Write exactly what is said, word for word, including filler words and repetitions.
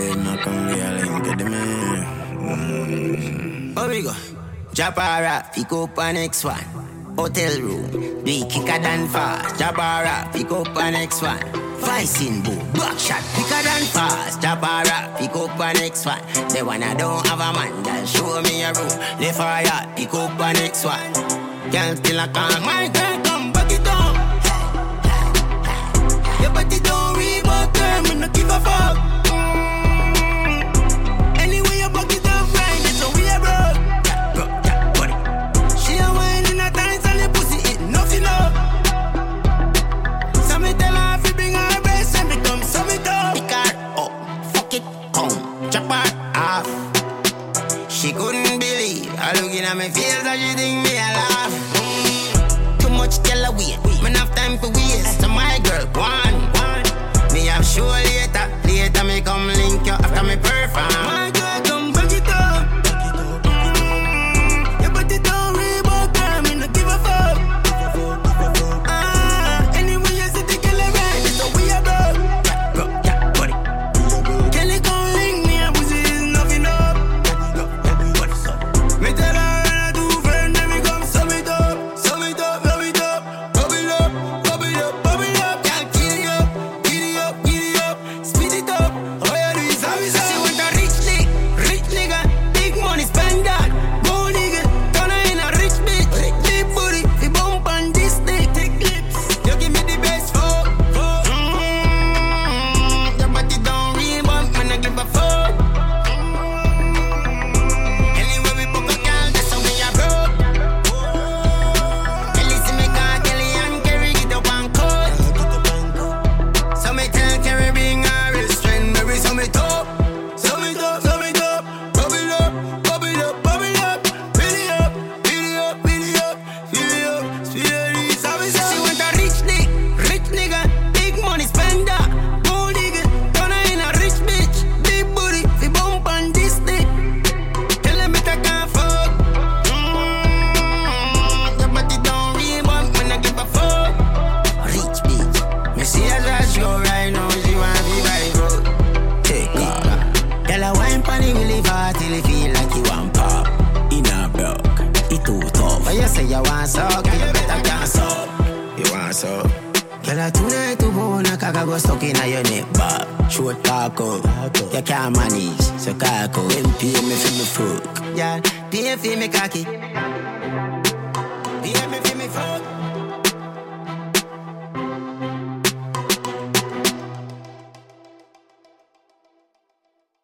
Hey, no come here, get the man. Oh, we go. Jabara, pick up an next one. Hotel room, do it quicker than fast. Jabara, pick up an next one. Vicing boom, back shot quicker than fast. Jabara, pick up an next one. The one I don't have a man, that show me a room. Left fire, pick up an next one. Can't still a can. My girl, come back it down. Your body don't rebound, girl, me no give a fuck. Mm. Anyway, you back it up right, that's how we are broke. Bro, yeah, buddy. She a wine in a dance and the pussy eat nothing up. So me tell her if you bring her breast and become sum it up. Pick her up, fuck it, come, chop her off. She couldn't believe I looking at me face and she think me a laugh. Mm. Too much tell her wait, man have time for waste. So my girl, one, one. Me have show later, later me come link you after me perform. My girl, come back it up. Mm. Your body don't rebound, girl, me no give a fuck. Ah, anyway you see the girl around, so we are broke. Bro, yeah, buddy. Kelly come link me, and pussy is nothing up. Me tell her and I do friend, then me come sum it up, sum it up, sum it up, bubble up, bubble up, bubble up, can't kill it up, kill it up, kill it up, speed it up. Oh yeah, do it, have it, have it. She want a rich nigga, rich nigga, big money spender, gold nigga, turn her in a rich bitch, big booty, fi bump on this stick, thick lips. You give me the best fuck, fuck. Mm-hmm. Your body don't rebound, man, I give a fuck. Anyway, we book a girl, that's how we are broke. Kelly see me call Kelly and Kerry get up and cut. So me tell Kerry bring her his friend, Mary sum it up, sum it up, sum it up, bubble up, bubble up, bubble up, fill it up, fill it up, fill it up, fill it up, fill it up. She want a rich nigga, rich nigga, big money spender, gold nigga, turn her in a rich bitch, big booty, fi bump on this stick. Tell him it I can't fuck. Mm-hmm. Your body don't rebound, man, I give a fuck. Rich bitch, me see her as she go right now, she want to be right road. Take her. Tell her wine pon the willy far till you feel like you want pop. In a broke, it too tough. But you say you want suck, you better can't suck. You want so? Girl, a tonight to bone, a cock go stuck in your neck, Bob. Short cock up, you can't manage, so cock up. Then pay me for me fuck. Yeah, pay for me cocky. Pay me for me fuck.